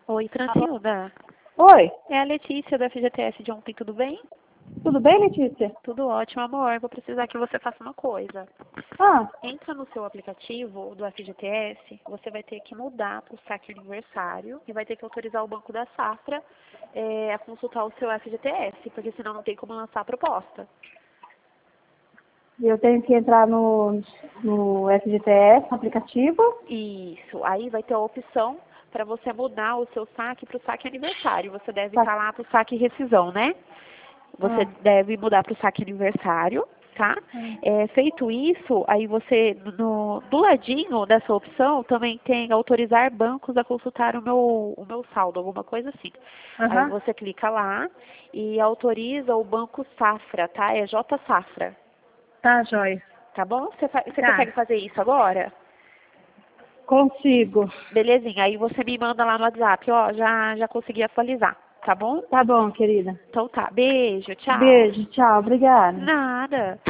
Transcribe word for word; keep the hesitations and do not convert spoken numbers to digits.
Oi, Francilda. Oi, É a Letícia da F G T S de ontem, tudo bem? tudo bem, Letícia? Tudo ótimo, amor. Vou precisar que você faça uma coisa. Ah, Entra no seu aplicativo do F G T S, você vai ter que mudar para o saque aniversário e vai ter que autorizar o Banco da Safra é, a consultar o seu F G T S, porque senão não tem como lançar a proposta. eu tenho que entrar no, no F G T S, no aplicativo. Isso. Aí vai ter a opção para você mudar o seu saque para o saque aniversário. Você deve Tá. estar lá para o saque rescisão, né? Você Ah, deve mudar para o saque aniversário, tá? É, feito isso, aí você, no, do ladinho dessa opção, também tem autorizar bancos a consultar o meu, o meu saldo, alguma coisa assim. Aí aham. você clica lá e autoriza o Banco Safra, tá? É J Safra, Tá, joia. tá bom? Você, fa- você Tá. consegue fazer isso agora? Consigo. Belezinha, aí você me manda lá no WhatsApp, ó, já, já consegui atualizar, tá bom? Tá bom, querida. Então tá, beijo, tchau. Beijo, tchau, obrigada. Nada.